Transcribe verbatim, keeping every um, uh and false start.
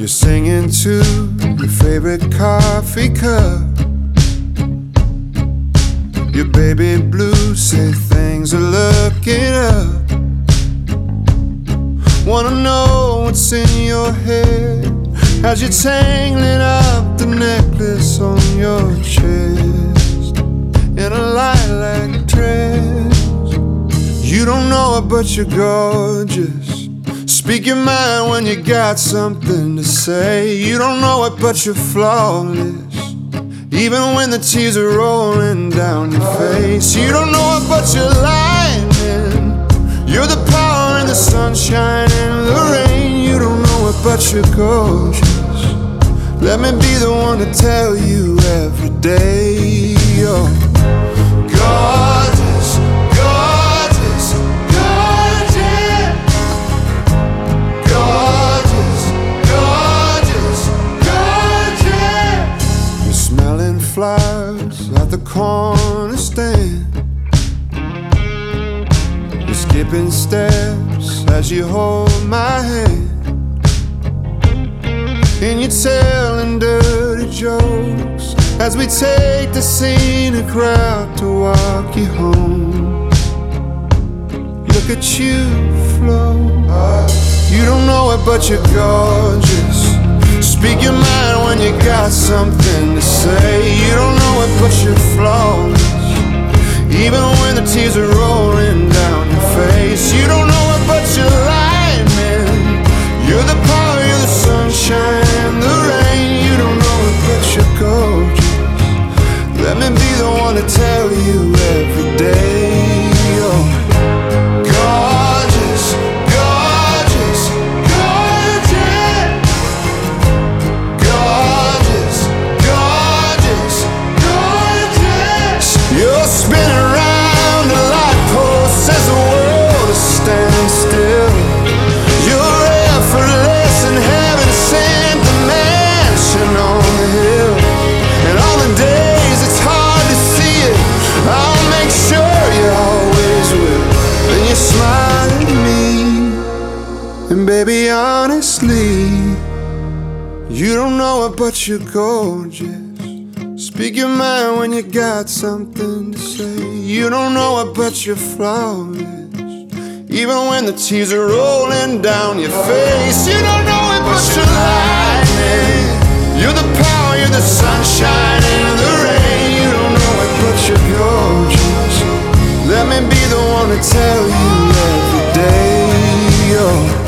You're singing to your favorite coffee cup. Your baby blues say things are looking up. Wanna know what's in your head as you're tangling up the necklace on your chest in a lilac dress. You don't know it, but you're gorgeous. Speak your mind when you got something to say. You don't know it, but you're flawless, even when the tears are rolling down your face. You don't know it, but you're lightning. You're the power in the sunshine and the rain. You don't know it, but you're gorgeous. Let me be the one to tell you every day. You're gorgeous, gorgeous, gorgeous, gorgeous, gorgeous, gorgeous. You're smelling flowers at the corner stand. You're skipping steps as you hold my hand. And you're telling dirty jokes as we take the scenic route to walk you home. Look at you flow. You don't know it, but you're gorgeous. Speak your mind when you got something to say. You don't know it, but you're flawless, even when the tears are rolling down your face. You don't know it, but you're lightning. You're the power, you're the sunshine and the rain. You don't know it, but you're gorgeous. Let me be the one to tell you every day. You're gorgeous, gorgeous, gorgeous, gorgeous, gorgeous, gorgeous. You're spinning around the light post as the world is standing still. You're effortless and heaven sent the mansion on the hill. And on the days it's hard to see it, I'll make sure you always will. Then you smile at me, and baby honestly, you don't know it, but you're gorgeous. Speak your mind when you got something to say. You don't know it, but you're flawless, even when the tears are rolling down your face. You don't know it, but you're lightning. You're the power, you're the sunshine and the rain. You don't know it, but you're gorgeous. Let me be the one to tell you every day. You're